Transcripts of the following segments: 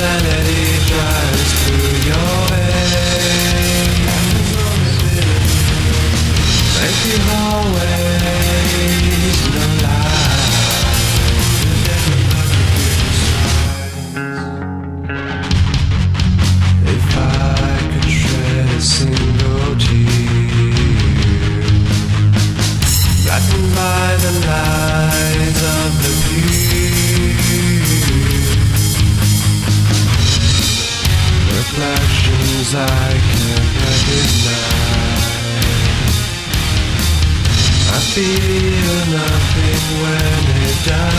Insanity drives through your veins. Empty hallways, no light. If I could shred a single tear, blackened by the lights of the reflections I can't recognize. I feel nothing when it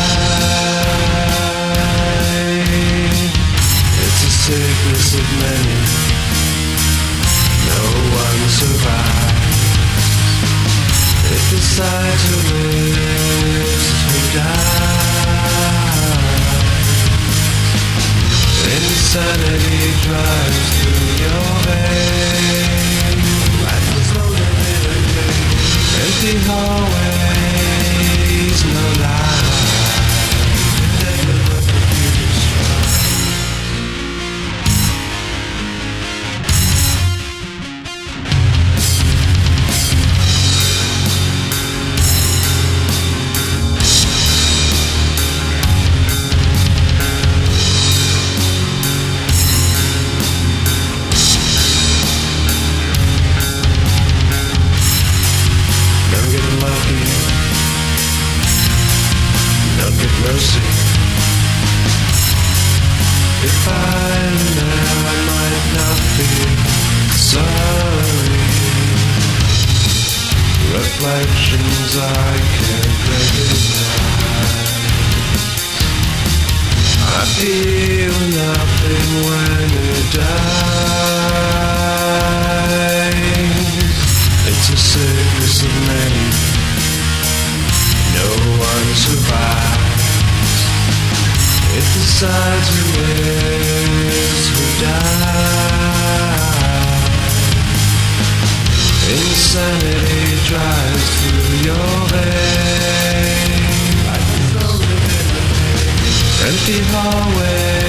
dies. It's a sickness of many. No one survives. It decides who lives, who dies. Insanity drives through your veins. Empty hallways, no light. Mercy. If I know I might not be sorry. Reflections I can't recognize. I feel nothing when it dies. It's a sickness of many. No one survives. It decides who lives, who dies. Insanity drives through your veins. Empty hallways.